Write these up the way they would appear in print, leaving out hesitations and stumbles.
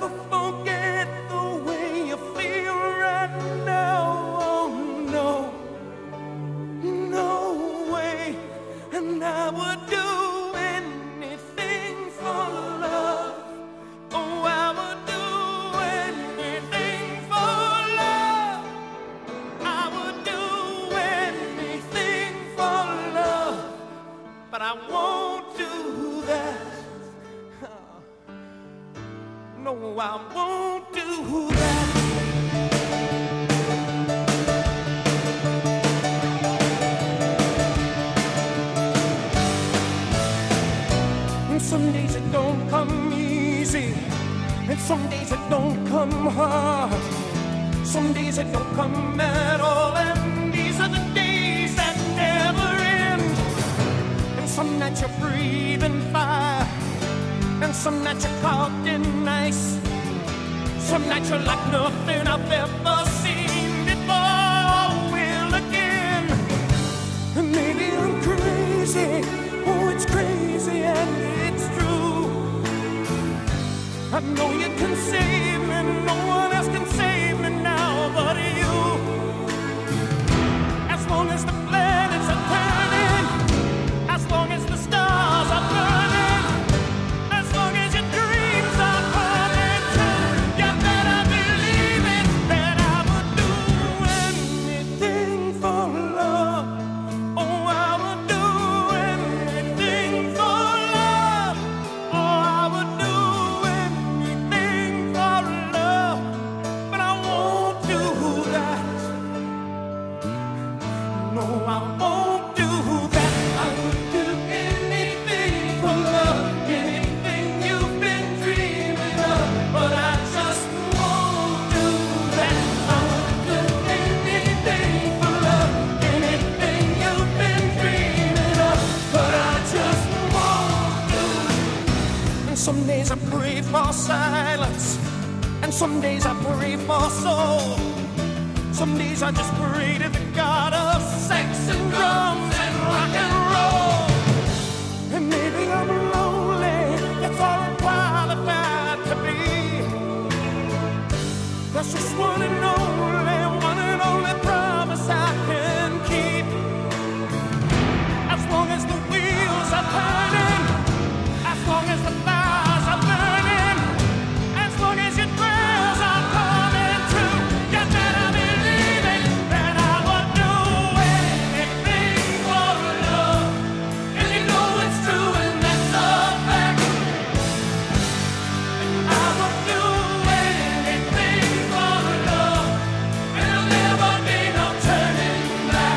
never forget the way you feel right now. Oh no, no way. And I would do anything for love. Oh, I would do anything for love. I would do anything for love. But I won't do that. No, I won't do that. And some days it don't come easy, and some days it don't come hard. Some days it don't come at all, and these are the days that never end. And some nights you're breathing fire, and some nights you're caught in ice. Some nights you're like nothing I've ever seen before. Will again. And maybe I'm crazy. Oh, it's crazy and it's true. I know you can save me. No one else can save me now but you. As long as the planets are turning, as long as the stars are burning, as long as your dreams are coming true, you better believe it, that I would do anything for love. Oh, I would do anything for love. Oh, I would do anything for love. But I won't do that. No, I won't do that. I would do anything for love, anything you've been dreaming of. But I just won't do that. I would do anything for love, anything you've been dreaming of. But I just won't do it. And some days I pray for silence, and some days I pray for soul. Some days I just pray to the God of sex and drums and rock and roll. And maybe I'm lonely, that's all I'm qualified to be. That's just one and only promise I can keep. As long as the wheels are turning, as long as the fires are burning, as long as your prayers are coming true, you better believe it, that I would do anything for love. And you know it's true, and that's a fact. I would do anything for love, and there'll never be no turning back.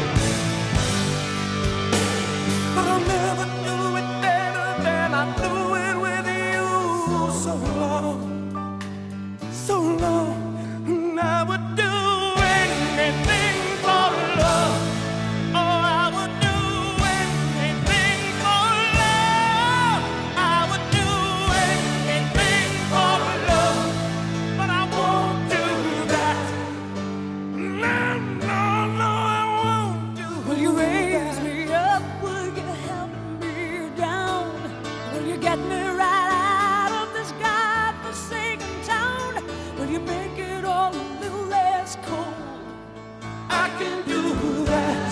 But I'll never do it better than I do it with you. So long, so long, and I would do anything for love. Oh, I would do anything for love. I would do anything for love, but I won't do that. No, no, no, I won't do that. Will you raise me up? Will you help me down? Will you get me right out of this godforsaken town? Will you make it all a little less cold? I can do that.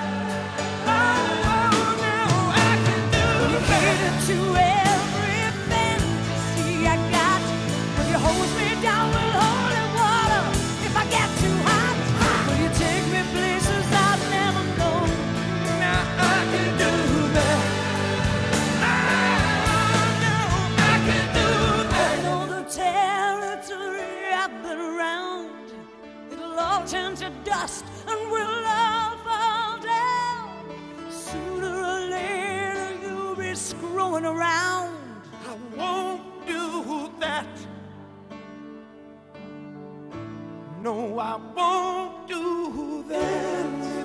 Oh, no, I can do Will you that. cater to every fantasy I got? Will you hose me down with holy water if I get too hot? Will you take me places I've never known? Now I can do that. Oh, no, I can do I that. know the territory I've been around. It'll all turn to dust and we'll all fall down. Sooner or later you'll be screwing around. I won't do that. No, I won't do that.